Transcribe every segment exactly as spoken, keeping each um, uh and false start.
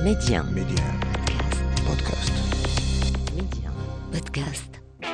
Média. Média. Podcast. Média. Podcast.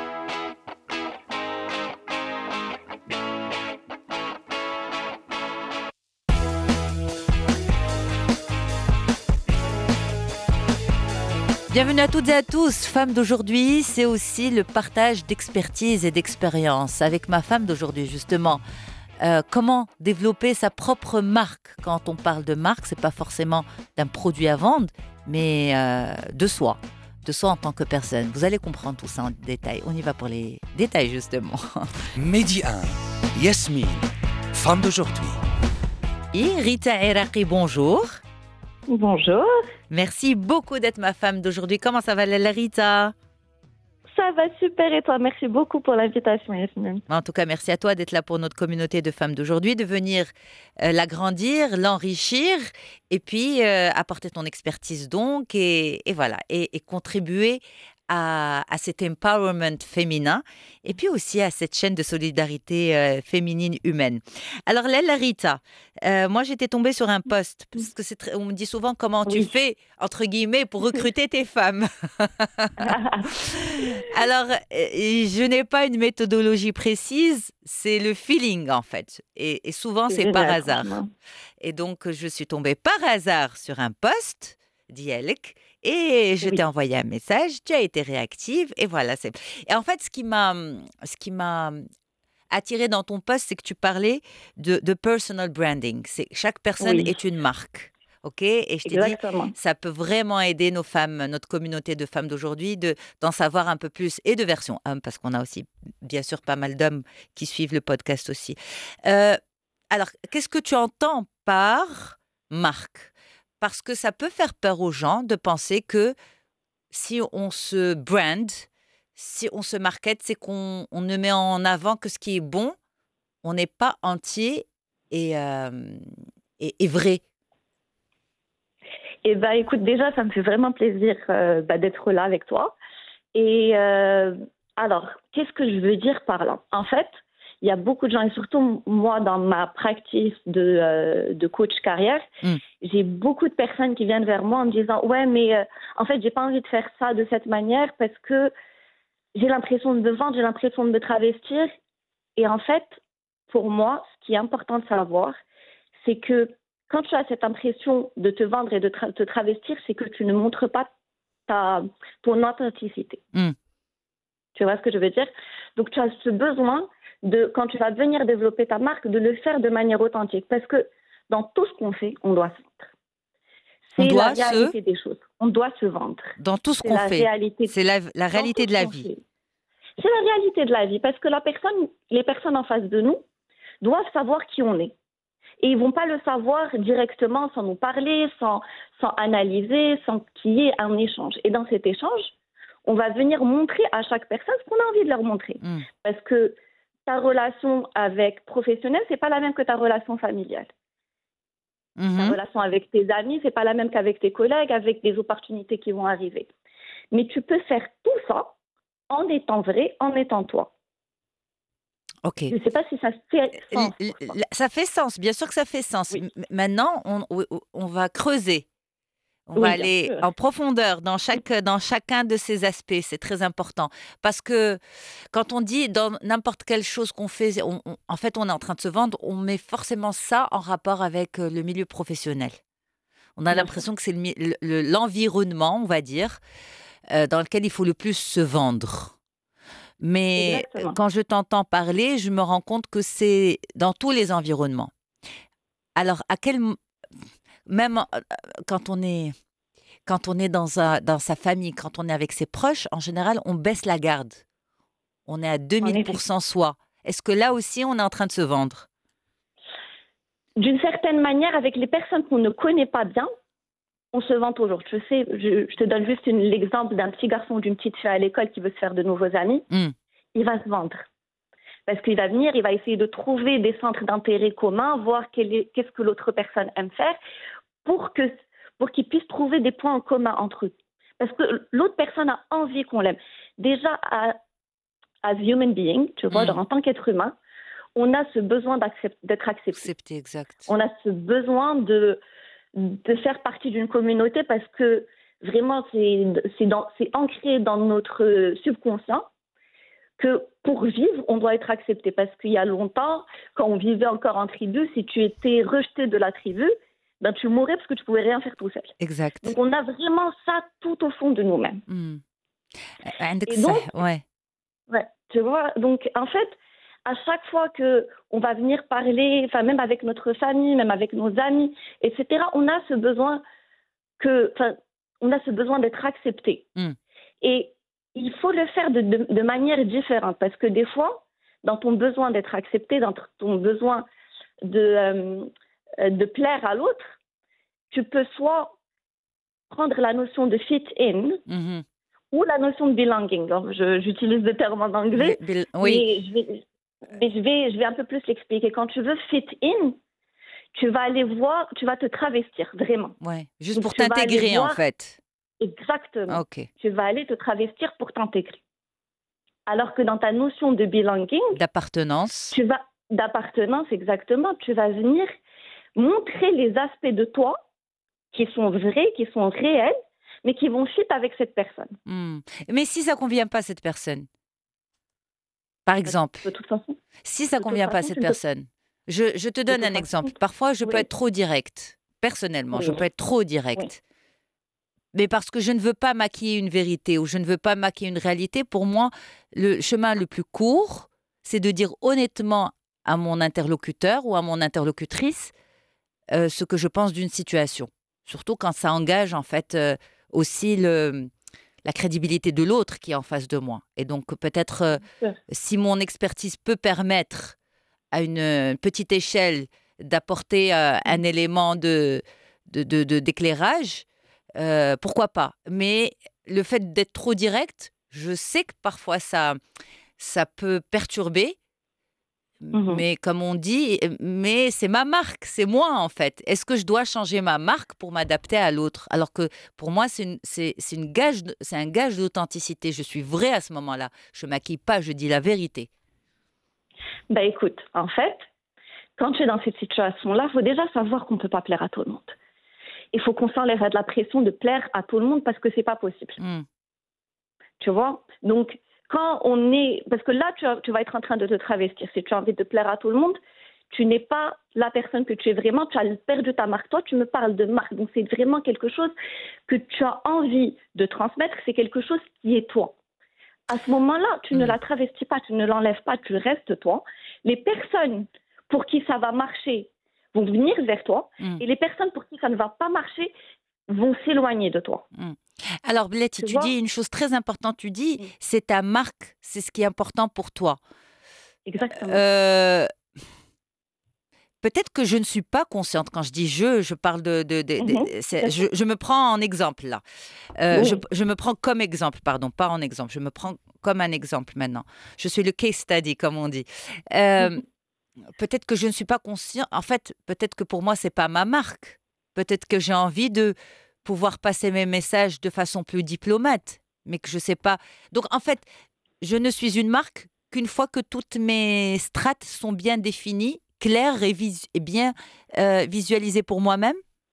Bienvenue à toutes et à tous. Femme d'aujourd'hui, c'est aussi le partage d'expertise et d'expérience. Avec ma femme d'aujourd'hui, justement, euh, comment développer sa propre marque. Quand on parle de marque, c'est pas forcément d'un produit à vendre, mais euh, de soi, de soi en tant que personne. Vous allez comprendre tout ça en détail. On y va pour les détails, justement. Midi un. Yasmine, femme d'aujourd'hui. Et Rita Iraqi, bonjour. Bonjour. Merci beaucoup d'être ma femme d'aujourd'hui. Comment ça va, la Rita? Ça va super et toi? Merci beaucoup pour l'invitation, Yasmine. En tout cas, merci à toi d'être là pour notre communauté de femmes d'aujourd'hui, de venir euh, l'agrandir, l'enrichir et puis euh, apporter ton expertise donc et, et voilà, et, et contribuer à, à cet empowerment féminin et puis aussi à cette chaîne de solidarité euh, féminine humaine. Alors là, la Rita, euh, moi j'étais tombée sur un post parce que c'est très, on me dit souvent comment tu Oui. fais entre guillemets pour recruter tes femmes. Alors, euh, je n'ai pas une méthodologie précise, c'est le feeling en fait. Et, et souvent, c'est, C'est par génial, hasard. franchement. Et donc, je suis tombée par hasard sur un post d'Yelk et je Oui. t'ai envoyé un message, tu as été réactive et voilà. C'est... Et en fait, ce qui m'a, ce qui m'a attirée dans ton post, c'est que tu parlais de, de personal branding. C'est, chaque personne Oui, est une marque. OK? Et je t'ai dit, exactement. ça peut vraiment aider nos femmes, notre communauté de femmes d'aujourd'hui, de, d'en savoir un peu plus et de version homme, parce qu'on a aussi, bien sûr, pas mal d'hommes qui suivent le podcast aussi. Euh, alors, qu'est-ce que tu entends par marque? Parce que ça peut faire peur aux gens de penser que si on se brand, si on se market, c'est qu'on on ne met en avant que ce qui est bon, on n'est pas entier et, euh, et, et vrai. Et bah écoute, déjà, ça me fait vraiment plaisir euh, bah, d'être là avec toi. Et euh, alors, qu'est-ce que je veux dire par là? En fait, il y a beaucoup de gens, et surtout moi, dans ma practice de, euh, de coach carrière, Mm. j'ai beaucoup de personnes qui viennent vers moi en me disant « Ouais, mais euh, en fait, j'ai pas envie de faire ça de cette manière parce que j'ai l'impression de me vendre, j'ai l'impression de me travestir. » Et en fait, pour moi, ce qui est important de savoir, c'est que quand tu as cette impression de te vendre et de tra- te travestir, c'est que tu ne montres pas ta, ton authenticité. Mm. Tu vois ce que je veux dire? Donc, tu as ce besoin de, quand tu vas venir développer ta marque, de le faire de manière authentique. Parce que dans tout ce qu'on fait, on doit se vendre. On C'est doit la se- réalité des choses. On doit se vendre. Dans tout ce C'est qu'on la fait, réalité. c'est la, la Dans réalité tout de la ce qu'on vie. fait. C'est la réalité de la vie. Parce que la personne, les personnes en face de nous doivent savoir qui on est. Et ils ne vont pas le savoir directement sans nous parler, sans, sans analyser, sans qu'il y ait un échange. Et dans cet échange, on va venir montrer à chaque personne ce qu'on a envie de leur montrer. Mm. Parce que ta relation avec professionnelle, ce n'est pas la même que ta relation familiale. Ta Mhm. relation avec tes amis, ce n'est pas la même qu'avec tes collègues, avec des opportunités qui vont arriver. Mais tu peux faire tout ça en étant vrai, en étant toi. OK. Je ne sais pas si ça fait sens L- pour toi. l- Ça fait sens, bien sûr que ça fait sens. Oui. M- Maintenant, on, on- on va creuser. On va Oui, bien aller sûr. en profondeur dans, chaque, dans chacun de ces aspects. C'est très important. Parce que quand on dit dans n'importe quelle chose qu'on fait, on- on- en fait, on est en train de se vendre, on met forcément ça en rapport avec euh, le milieu professionnel. On a Bien l'impression que c'est le mi- le- le- l'environnement, on va dire, euh, dans lequel il faut le plus se vendre. Mais euh, Exactement. quand je t'entends parler, je me rends compte que c'est dans tous les environnements. Alors, à quel m- même euh, quand on est quand on est dans un, dans sa famille, quand on est avec ses proches, en général, on baisse la garde. On est à En deux mille effet. pour cent soi. Est-ce que là aussi, on est en train de se vendre? D'une certaine manière, avec les personnes qu'on ne connaît pas bien, on se vend toujours. Je sais, je, je te donne juste une- l'exemple d'un petit garçon ou d'une petite fille à l'école qui veut se faire de nouveaux amis. Mm. Il va se vendre. Parce qu'il va venir, il va essayer de trouver des centres d'intérêt communs, voir quel est- qu'est-ce que l'autre personne aime faire, pour, que, pour qu'il puisse trouver des points en commun entre eux. Parce que l'autre personne a envie qu'on l'aime. Déjà, à- as human being, tu vois, Mm. genre en tant qu'être humain, on a ce besoin d'accept- d'être accepté. Accepté, exact. On a ce besoin de, de faire partie d'une communauté parce que vraiment, c'est, c'est, dans, c'est ancré dans notre subconscient que pour vivre, on doit être accepté. Parce qu'il y a longtemps, quand on vivait encore en tribu, si tu étais rejeté de la tribu, ben tu mourrais parce que tu ne pouvais rien faire tout seul. Exact. Donc, on a vraiment ça tout au fond de nous-mêmes. Mm. عندك Et donc, صح ouais. ouais, tu vois, donc en fait, à chaque fois qu'on va venir parler, enfin même avec notre famille, même avec nos amis, et cetera, on a ce besoin que, enfin, on a ce besoin d'être accepté. Mm. Et il faut le faire de, de, de manière différente parce que des fois, dans ton besoin d'être accepté, dans ton besoin de, euh, de plaire à l'autre, tu peux soit prendre la notion de fit in Mm-hmm. ou la notion de belonging. Alors, je, j'utilise des termes en anglais, Bil- oui. mais, je vais, mais je, vais, je vais un peu plus l'expliquer. Quand tu veux fit in, tu vas aller voir, tu vas te travestir, vraiment. Ouais. Juste Donc, pour tu vas aller t'intégrer en voir- fait. Exactement. Ok. Tu vas aller te travestir pour t'intégrer. Alors que dans ta notion de belonging, D'appartenance. tu vas, d'appartenance, exactement, tu vas venir montrer les aspects de toi qui sont vrais, qui sont réels, mais qui vont fit avec cette personne. Mm. Mais si ça convient pas à cette personne, par exemple, De toute façon, si ça de toute convient pas à façon, cette tu ne peux- personne, je, je te donne toute un façon, exemple. Parfois, je peux oui. être trop directe. Personnellement, je Oui. peux être trop directe. Mais parce que je ne veux pas maquiller une vérité ou je ne veux pas maquiller une réalité, pour moi, le chemin le plus court, c'est de dire honnêtement à mon interlocuteur ou à mon interlocutrice euh, ce que je pense d'une situation. Surtout quand ça engage en fait euh, aussi le, la crédibilité de l'autre qui est en face de moi. Et donc peut-être euh, Bien sûr. si mon expertise peut permettre à une euh, petite échelle d'apporter euh, un élément de, de, de- de- d'éclairage, euh, pourquoi pas. Mais le fait d'être trop direct, je sais que parfois ça, ça peut perturber. Mhm. Mais comme on dit, mais c'est ma marque, c'est moi en fait. Est-ce que je dois changer ma marque pour m'adapter à l'autre? Alors que pour moi, c'est, une, c'est, c'est, une gage, de- c'est un gage d'authenticité. Je suis vraie à ce moment-là. Je maquille pas, je dis la vérité. Ben écoute, en fait, quand tu es dans cette situation-là, il faut déjà savoir qu'on ne peut pas plaire à tout le monde. Il faut qu'on s'enlève de la pression de plaire à tout le monde parce que c'est pas possible. Mm. Tu vois? Donc, quand on est... Parce que là, tu, as- tu vas être en train de te travestir. Si tu as envie de plaire à tout le monde, tu n'es pas la personne que tu es vraiment. Tu as perdu ta marque. Toi, tu me parles de marque. Donc, c'est vraiment quelque chose que tu as envie de transmettre. C'est quelque chose qui est toi. À ce moment-là, tu ne Mm. la travestis pas, tu ne l'enlèves pas, tu restes toi. Les personnes pour qui ça va marcher vont venir vers toi. Mm. Et les personnes pour qui ça ne va pas marcher vont s'éloigner de toi. Alors, Letty, Tu tu vois? dis une chose très importante. Tu dis, Mm. c'est ta marque, c'est ce qui est important pour toi. Exactement. Euh, Peut-être que je ne suis pas consciente quand je dis je, je parle de, de, de- de- Mhm. c'est- je, je me prends en exemple là. Euh, Oui. je, je me prends comme exemple, pardon, pas en exemple. Je me prends comme un exemple maintenant. Je suis le case study, comme on dit. Euh, Mhm. Peut-être que je ne suis pas consciente. En fait, peut-être que pour moi, c'est pas ma marque. Peut-être que j'ai envie de pouvoir passer mes messages de façon plus diplomate, mais que je sais pas. Donc, en fait, je ne suis une marque qu'une fois que toutes mes strates sont bien définies, claires et, vis- et bien euh, visualisées pour moi-même.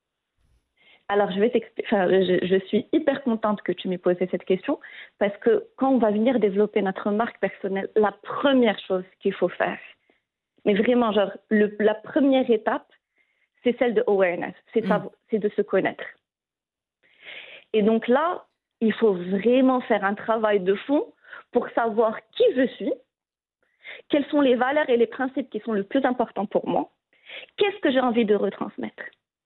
Alors, je vais t'expliquer. Enfin, je, je suis hyper contente que tu m'aies posé cette question parce que quand on va venir développer notre marque personnelle, la première chose qu'il faut faire, mais vraiment, genre, le, la première étape, c'est celle de awareness, c'est, Mm. savoir- c'est de se connaître. Et donc là, il faut vraiment faire un travail de fond pour savoir qui je suis, quelles sont les valeurs et les principes qui sont le plus importants pour moi, qu'est-ce que j'ai envie de retransmettre.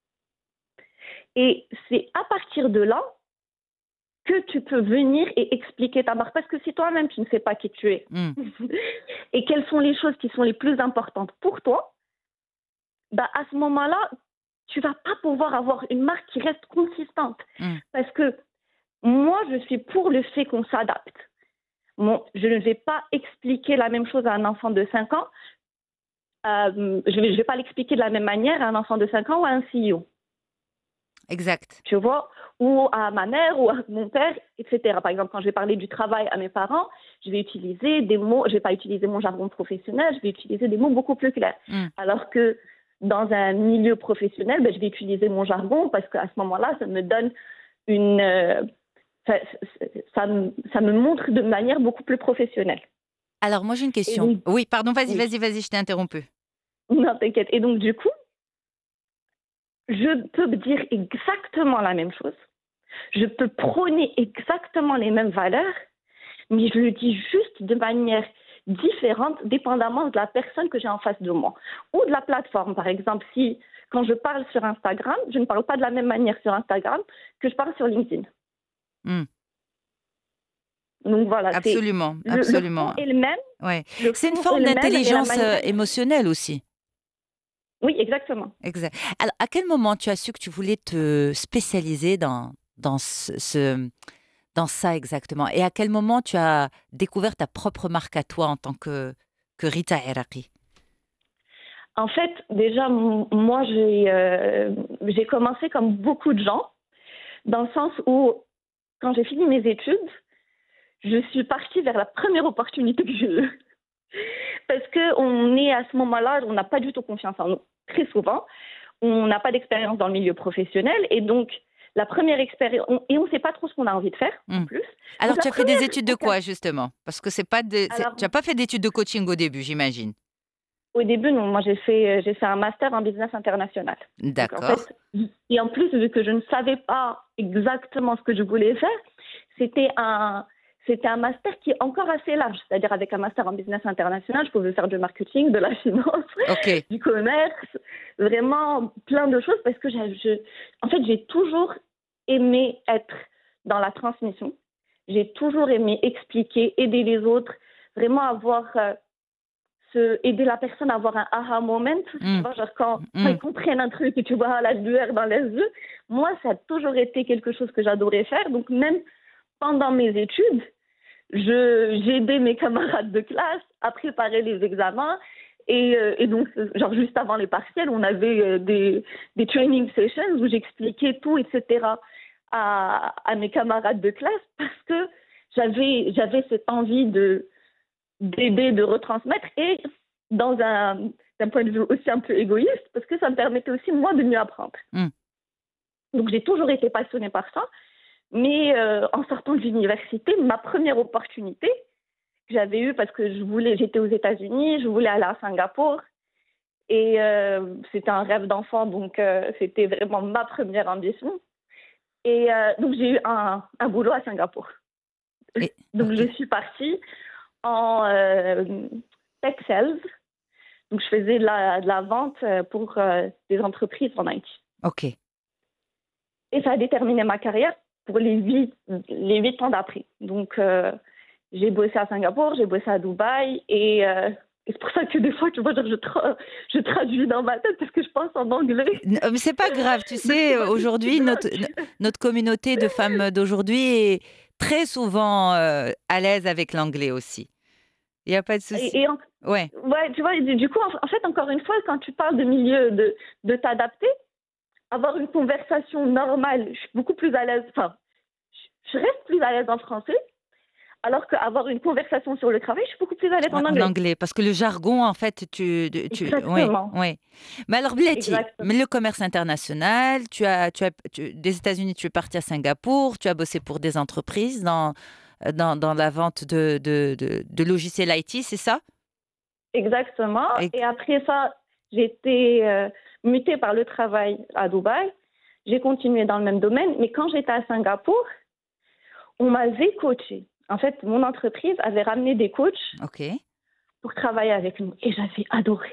Et c'est à partir de là que tu peux venir et expliquer ta marque. Parce que si toi-même, tu ne sais pas qui tu es Mm. et quelles sont les choses qui sont les plus importantes pour toi, bah à ce moment-là, tu vas pas pouvoir avoir une marque qui reste consistante. Mm. Parce que moi, je suis pour le fait qu'on s'adapte. Bon, je ne vais pas expliquer la même chose à un enfant de cinq ans. Euh, je ne vais, je vais pas l'expliquer de la même manière à un enfant de cinq ans ou à un C E O. Exact. Tu vois, ou à ma mère ou à mon père, et cetera. Par exemple, quand je vais parler du travail à mes parents, je vais utiliser des mots, je ne vais pas utiliser mon jargon professionnel, je vais utiliser des mots beaucoup plus clairs. Mm. Alors que dans un milieu professionnel, ben, je vais utiliser mon jargon parce qu'à ce moment-là, ça me donne une... euh, ça, ça, ça me, ça me montre de manière beaucoup plus professionnelle. Alors, moi, j'ai une Et question. donc, Oui, pardon, vas-y, oui, vas-y, vas-y, je t'ai interrompu. non, t'inquiète. Et donc, du coup, je peux dire exactement la même chose. Je peux prôner exactement les mêmes valeurs, mais je le dis juste de manière différente, dépendamment de la personne que j'ai en face de moi. Ou de la plateforme, par exemple. Si, quand je parle sur Instagram, je ne parle pas de la même manière sur Instagram que je parle sur LinkedIn. Hmm. Donc voilà, c'est Absolument, le, le fond absolument. est le même. Ouais. Le C'est une fond est forme le même et la d'intelligence euh, manière. émotionnelle aussi. Oui, exactement. Exact. Alors, à quel moment tu as su que tu voulais te spécialiser dans, dans, ce, ce- dans ça exactement? Et à quel moment tu as découvert ta propre marque à toi en tant que, que Rita Iraqi? En fait, déjà, m- moi, j'ai euh, j'ai commencé comme beaucoup de gens, dans le sens où, quand j'ai fini mes études, je suis partie vers la première opportunité que j'ai eue. Parce qu'on est à ce moment-là, on n'a pas du tout confiance en nous, très souvent. On n'a pas d'expérience dans le milieu professionnel. Et donc, la première expérience, on- et on ne sait pas trop ce qu'on a envie de faire, en Hmm. plus. Alors, Donc, la tu as fait des première études de occasion. quoi justement? Parce que c'est pas de, c'est- Alors, tu n'as pas fait d'études de coaching au début, j'imagine. au début, non, moi, j'ai fait, euh, j'ai fait un master en business international. Donc, en D'accord. fait, et en plus, vu que je ne savais pas exactement ce que je voulais faire, c'était un, c'était un master qui est encore assez large. C'est-à-dire, avec un master en business international, je pouvais faire du marketing, de la finance, Ok. du commerce, vraiment plein de choses parce que j'ai, je, en fait, j'ai toujours aimé être dans la transmission. J'ai toujours aimé expliquer, aider les autres, vraiment avoir, euh, se, aider la personne à avoir un aha moment. Hmm. Tu vois, genre quand, quand Hmm. ils comprennent un truc et tu vois la lueur dans les yeux. Moi, ça a toujours été quelque chose que j'adorais faire. Donc, même pendant mes études, je, j'ai aidé mes camarades de classe à préparer les examens. Et, euh, et donc, genre juste avant les partiels, on avait euh, des, des training sessions où j'expliquais tout, et cetera à, à mes camarades de classe parce que j'avais, j'avais cette envie de, d'aider, de retransmettre et dans un, d'un point de vue aussi un peu égoïste parce que ça me permettait aussi, moi, de mieux apprendre. Hmm. Donc, j'ai toujours été passionnée par ça. Mais euh, en sortant de l'université, ma première opportunité que j'avais eue parce que je voulais, j'étais aux États-Unis, je voulais aller à Singapour et euh, c'était un rêve d'enfant, donc euh, c'était vraiment ma première ambition. Et euh, donc j'ai eu un, un boulot à Singapour. Et, Donc ok. je suis partie en euh, tech sales. Donc je faisais de la, de la vente pour euh, des entreprises en I T. Ok. Et ça a déterminé ma carrière pour les huit, les huit ans d'après. Donc, euh, j'ai bossé à Singapour, j'ai bossé à Dubaï, et, euh, et c'est pour ça que des fois, tu vois, genre, je, tra- je traduis dans ma tête parce que je pense en anglais. N- euh, mais c'est pas grave, tu Donc, tu sais, vois, je suis aujourd'hui, notre, no- bloque. notre communauté de femmes d'aujourd'hui est très souvent euh, à l'aise avec l'anglais aussi. Il n'y a pas de souci. Et, et en- Ouais. ouais, tu vois, du du coup, en, en fait, encore une fois, quand tu parles de milieu, de, de t'adapter, avoir une conversation normale, je suis beaucoup plus à l'aise, enfin, je je reste plus à l'aise en français, alors qu'avoir une conversation sur le travail, je suis beaucoup plus à l'aise Ouais, en en anglais. anglais, parce que le jargon, en fait, tu, tu, oui, Exactement. oui. Mais alors, Blati, Exactement. mais le commerce international, tu as, tu as, tu- des États-Unis, tu es parti à Singapour, tu as bossé pour des entreprises dans, dans, dans la vente de, de, de, de logiciels I T, c'est ça? Exactement. Et- Et après ça, j'ai été euh, mutée par le travail à Dubaï. J'ai continué dans le même domaine, mais quand j'étais à Singapour, on m'avait coachée. En fait, mon entreprise avait ramené des coachs Ok. pour travailler avec nous et j'avais adoré.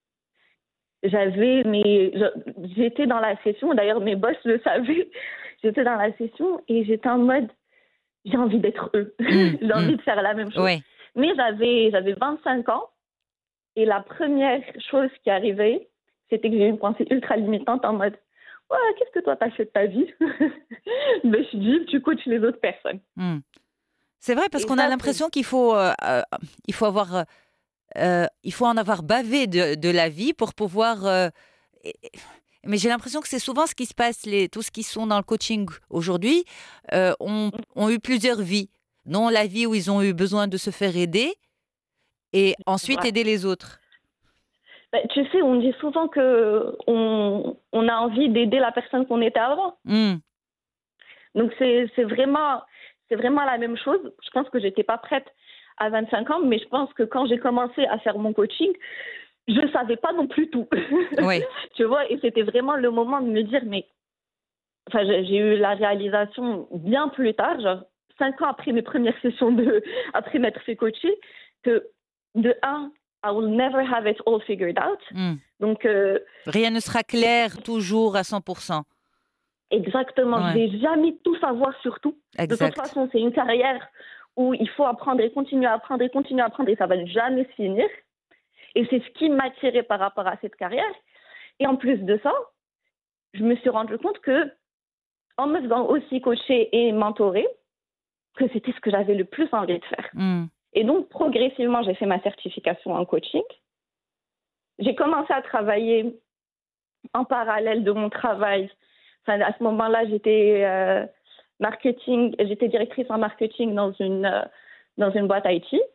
J'avais, mais je- j'étais dans la session, d'ailleurs mes boss le savaient, j'étais dans la session et j'étais en mode, j'ai envie d'être eux, Hmm, j'ai hmm. envie de faire la même chose. Ouais. Mais j'avais, j'avais vingt-cinq ans. Et la première chose qui arrivait, c'était que j'ai eu une pensée ultra limitante en mode ouais, qu'est-ce que toi t'as fait de ta vie? Mais je dis, tu coaches les autres personnes. Hmm. C'est vrai parce Et qu'on a ça, c'est l'impression qu'il faut, euh, euh, il faut avoir, euh, euh, il faut en avoir bavé de, de la vie pour pouvoir. euh, et- et- mais j'ai l'impression que c'est souvent ce qui se passe. Les, tous ceux qui sont dans le coaching aujourd'hui euh, ont, ont eu plusieurs vies, dont la vie où ils ont eu besoin de se faire aider et ensuite ouais. aider les autres. Bah, tu sais, on dit souvent que on, on a envie d'aider la personne qu'on était avant. Mm. Donc, c'est, c'est, vraiment, c'est vraiment la même chose. Je pense que je n'étais pas prête à vingt-cinq ans, mais je pense que quand j'ai commencé à faire mon coaching, je ne savais pas non plus tout. Oui. Tu vois, et c'était vraiment le moment de me dire, mais enfin, j'ai, j'ai eu la réalisation bien plus tard, genre cinq ans après mes premières sessions, de, après m'être fait coacher, que de un, I will never have it all figured out. Mm. Donc, euh, Rien ne sera clair toujours à cent pour cent. exactement, Ouais. je ne vais jamais tout savoir sur tout. De Exact. toute façon, c'est une carrière où il faut apprendre et continuer à apprendre et continuer à apprendre et ça ne va jamais se finir. Et c'est ce qui m'attirait par rapport à cette carrière. Et en plus de ça, je me suis rendu compte que, en me faisant aussi coacher et mentorer, que c'était ce que j'avais le plus envie de faire. Mm. Et donc, progressivement, j'ai fait ma certification en coaching. J'ai commencé à travailler en parallèle de mon travail. Enfin, à ce moment-là, j'étais euh, marketing, j'étais directrice en marketing dans une, euh, dans une boîte I T.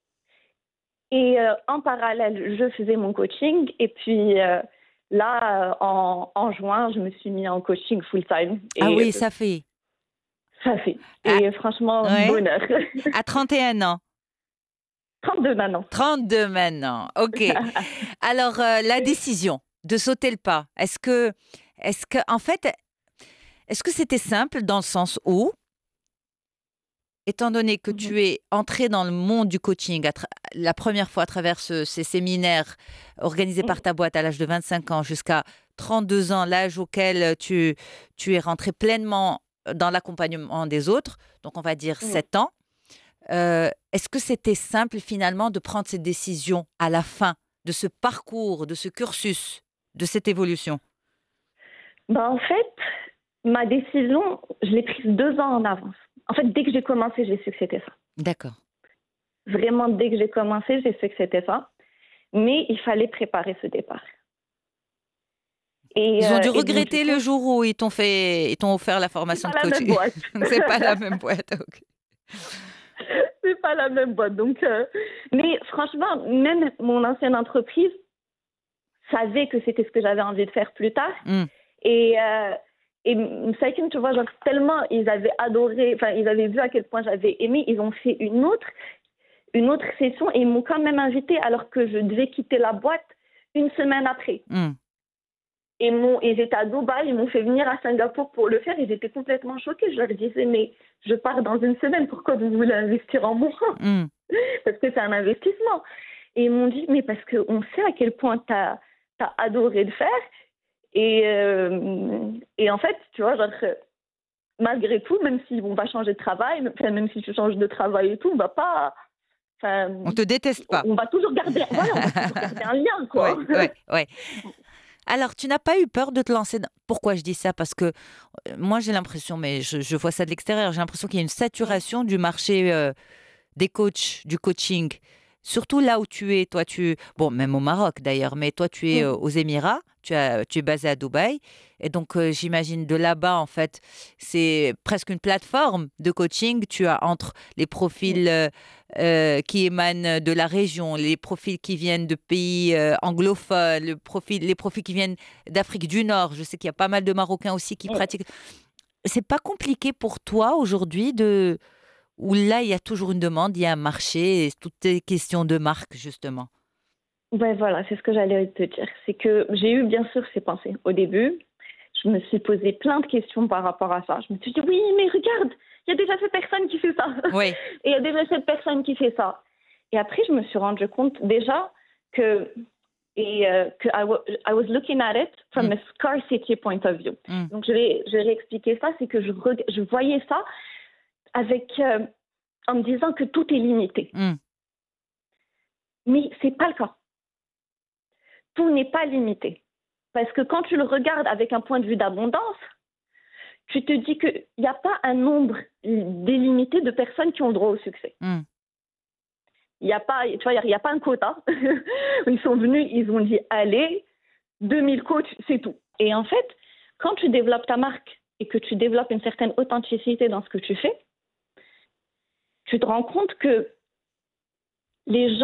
Et euh, en parallèle, je faisais mon coaching. Et puis euh, là, euh, en, en juin, je me suis mis en coaching full-time. Et Ah oui, euh, ça fait. ça fait. Ah, Et franchement, ouais. bonheur. À trente et un ans. trente-deux maintenant. trente-deux maintenant. OK. Alors, euh, la décision de sauter le pas, est-ce que, est-ce que, en fait, est-ce que c'était simple dans le sens où, étant donné que Mhm. tu es entré dans le monde du coaching à tra- la première fois à travers ce- ces séminaires organisés par ta boîte à l'âge de vingt-cinq ans jusqu'à trente-deux ans, l'âge auquel tu, tu es rentré pleinement dans l'accompagnement des autres, donc on va dire Mhm. sept ans, euh, est-ce que c'était simple finalement de prendre cette décision à la fin de ce parcours, de ce cursus, de cette évolution? Ben, en fait, ma décision, je l'ai prise deux ans en avance. En fait, dès que j'ai commencé, j'ai su que c'était ça. D'accord. Vraiment, dès que j'ai commencé, j'ai su que c'était ça. Mais il fallait préparer ce départ. Et, Ils ont euh, dû et donc, du regretter coup, le jour où ils t'ont fait, ils t'ont offert la c'est formation pas de la même coach. boîte. C'est pas la même boîte. Ok. C'est pas la même boîte. Donc, euh, mais franchement, même mon ancienne entreprise savait que c'était ce que j'avais envie de faire plus tard. Mm. Et, euh, et Psyche, tu vois, genre, tellement ils avaient adoré, enfin, ils avaient vu à quel point j'avais aimé, ils ont fait une autre, une autre session et ils m'ont quand même invité alors que je devais quitter la boîte une semaine après. Mm. Et, mon, et j'étais à Dubaï, ils m'ont fait venir à Singapour pour le faire et j'étais complètement choquée. Je leur disais, mais je pars dans une semaine, pourquoi vous voulez investir en moi? Mm. Parce que c'est un investissement. Et ils m'ont dit, mais parce qu'on sait à quel point tu as adoré le faire. Et, euh, et en fait, tu vois, genre, malgré tout, même si on va changer de travail, même, même si tu changes de travail et tout, on va pas... On te déteste pas. On va toujours garder, voilà, on va toujours garder un lien, quoi. Ouais, ouais, ouais. Alors, tu n'as pas eu peur de te lancer dans... Pourquoi je dis ça? Parce que euh, moi, j'ai l'impression, mais je, je vois ça de l'extérieur, j'ai l'impression qu'il y a une saturation du marché euh, des coachs, du coaching. Surtout là où tu es, toi, tu... Bon, même au Maroc d'ailleurs, mais toi, tu es euh, aux Émirats, tu, as, tu es basé à Dubaï. Et donc, euh, j'imagine de là-bas, en fait, c'est presque une plateforme de coaching. Tu as entre les profils euh, euh, qui émanent de la région, les profils qui viennent de pays euh, anglophones, le profil, les profils qui viennent d'Afrique du Nord. Je sais qu'il y a pas mal de Marocains aussi qui pratiquent. C'est pas compliqué pour toi aujourd'hui de... Où là, il y a toujours une demande, il y a un marché, et toutes les questions de marque, justement. Ouais, voilà, c'est ce que j'allais te dire. C'est que j'ai eu bien sûr ces pensées au début. Je me suis posé plein de questions par rapport à ça. Je me suis dit, oui, mais regarde, il y a déjà cette personne qui fait ça. Oui. Et il y a déjà cette personne qui fait ça. Et après, je me suis rendu compte déjà que, et, euh, que I, w- I was looking at it from Mm. a scarcity point of view. Mm. Donc, je vais, je vais réexpliquer ça. C'est que je, reg- je voyais ça avec, euh, en me disant que tout est limité. Mm. Mais ce n'est pas le cas. Tout n'est pas limité. Parce que quand tu le regardes avec un point de vue d'abondance, tu te dis qu'il n'y a pas un nombre délimité de personnes qui ont droit au succès. Mm. Il n'y a pas, tu vois, il n'y a pas un quota. Ils sont venus, ils ont dit, allez, deux mille coachs, c'est tout. Et en fait, quand tu développes ta marque et que tu développes une certaine authenticité dans ce que tu fais, tu te rends compte que les gens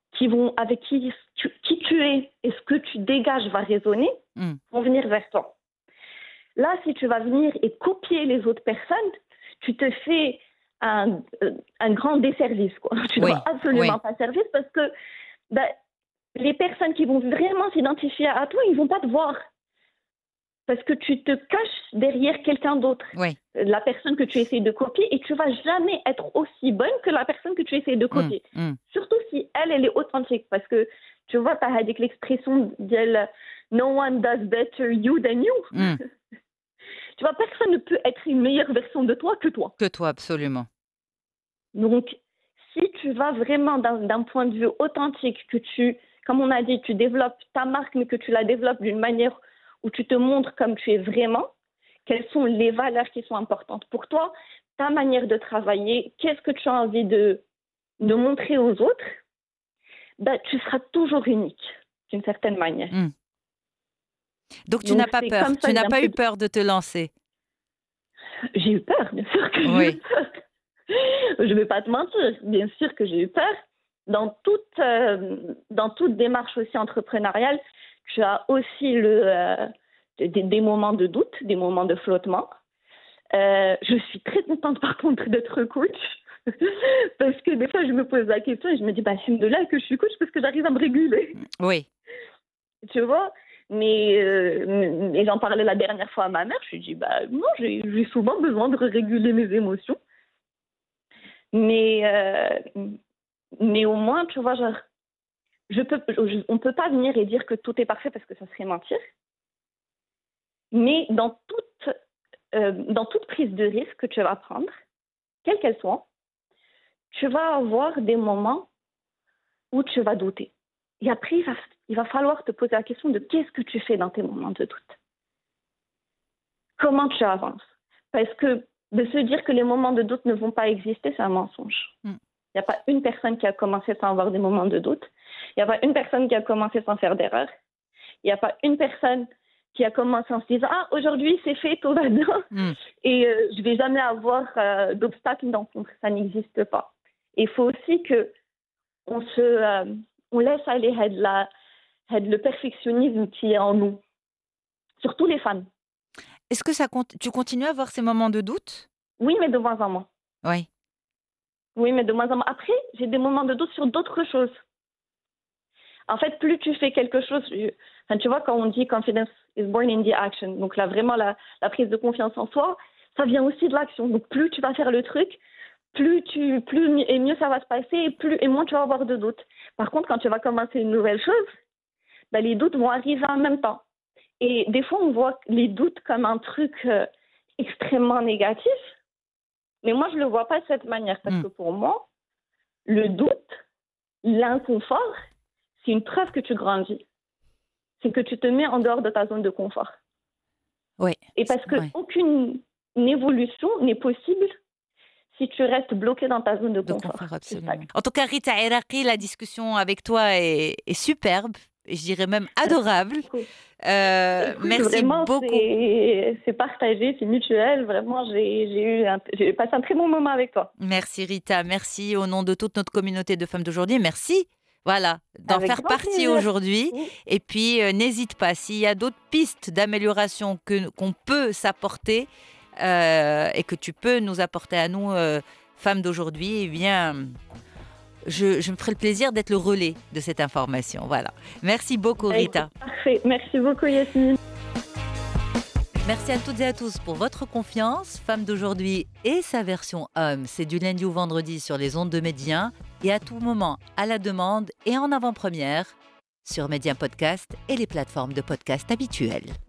qui vont, avec qui tu, qui tu es et ce que tu dégages va résonner, Mm. vont venir vers toi. Là, si tu vas venir et copier les autres personnes, tu te fais un, un grand desservice, quoi. Tu ne Oui, dois absolument oui. pas service parce que ben, les personnes qui vont vraiment s'identifier à toi, ils ne vont pas te voir. Parce que tu te caches derrière quelqu'un d'autre, Oui. la personne que tu essaies de copier, et tu ne vas jamais être aussi bonne que la personne que tu essaies de Mm. copier. Mm. Surtout si elle, elle est authentique. Parce que, tu vois, tu as avec l'expression d'elle, no one does better you than you. Mm. Tu vois, personne ne peut être une meilleure version de toi que toi. Que toi, absolument. Donc, si tu vas vraiment d'un, d'un point de vue authentique, que tu, comme on a dit, tu développes ta marque, mais que tu la développes d'une manière où tu te montres comme tu es vraiment, quelles sont les valeurs qui sont importantes pour toi, ta manière de travailler, qu'est-ce que tu as envie de, de montrer aux autres, ben, tu seras toujours unique, d'une certaine manière. Mm. Donc, tu Donc, n'as pas c'est peur. comme ça Tu que n'as j'ai un pas peu eu peur de te lancer. J'ai eu peur, bien sûr que j'ai Oui. eu peur. Je ne vais pas te mentir, bien sûr que j'ai eu peur. Dans toute, euh, dans toute démarche aussi entrepreneuriale, tu as aussi le, euh, des, des moments de doute, des moments de flottement. Euh, je suis très contente par contre d'être coach parce que des fois je me pose la question et je me dis, bah, c'est de là que je suis coach parce que j'arrive à me réguler. Oui. Tu vois, mais, euh, et j'en parlais la dernière fois à ma mère, je lui ai dit, bah, non, j'ai, j'ai souvent besoin de réguler mes émotions. Mais, euh, mais au moins, tu vois, genre, je peux, je, on ne peut pas venir et dire que tout est parfait parce que ça serait mentir. Mais dans toute, euh, dans toute prise de risque que tu vas prendre, quelle qu'elle soit, tu vas avoir des moments où tu vas douter. Et après, il va, il va falloir te poser la question de qu'est-ce que tu fais dans tes moments de doute. Comment tu avances? Parce que de se dire que les moments de doute ne vont pas exister, c'est un mensonge. Il Mm. n'y a pas une personne qui a commencé sans avoir des moments de doute. Il n'y a pas une personne qui a commencé sans faire d'erreur. Il n'y a pas une personne qui a commencé en se disant « Ah, aujourd'hui, c'est fait, tout va bien. Mm. Et euh, je ne vais jamais avoir euh, d'obstacles d'encontre. » Ça n'existe pas. Et il faut aussi qu'on se, euh, on laisse aller la, le perfectionnisme qui est en nous. Surtout les femmes. Est-ce que ça compte... tu continues à avoir ces moments de doute? Oui, mais de moins en moins. Oui. Oui, mais de moins en moins. Après, j'ai des moments de doute sur d'autres choses. En fait, plus tu fais quelque chose, je... enfin, tu vois, quand on dit confidence is born in the action, donc là, vraiment, la, la prise de confiance en soi, ça vient aussi de l'action. Donc, plus tu vas faire le truc, plus, tu, plus et mieux ça va se passer, et, plus, et moins tu vas avoir de doutes. Par contre, quand tu vas commencer une nouvelle chose, ben, les doutes vont arriver en même temps. Et des fois, on voit les doutes comme un truc euh, extrêmement négatif, mais moi, je ne le vois pas de cette manière, parce Mm. que pour moi, le doute, l'inconfort, c'est une preuve que tu grandis. C'est que tu te mets en dehors de ta zone de confort. Oui. Et parce Oui. qu'aucune évolution n'est possible si tu restes bloqué dans ta zone de De confort. confort, C'est ça. absolument. En tout cas, Rita Erraqi, la discussion avec toi est, est superbe, et je dirais même adorable. Euh, Écoute, merci vraiment, beaucoup. c'est, c'est partagé, c'est mutuel. Vraiment, j'ai, j'ai, eu un- j'ai passé un très bon moment avec toi. Merci Rita, merci au nom de toute notre communauté de femmes d'aujourd'hui. Merci, voilà, d'en Avec faire grand partie plaisir. aujourd'hui. Oui. Et puis, euh, n'hésite pas, s'il y a d'autres pistes d'amélioration que, qu'on peut s'apporter euh, et que tu peux nous apporter à nous, euh, femmes d'aujourd'hui, eh bien, je, je me ferai le plaisir d'être le relais de cette information. Voilà. Merci beaucoup Rita. Parfait. Merci beaucoup, Yasmine. Merci à toutes et à tous pour votre confiance. Femme d'aujourd'hui et sa version homme, c'est du lundi au vendredi sur les ondes de Média et à tout moment à la demande et en avant-première sur Média Podcast et les plateformes de podcast habituelles.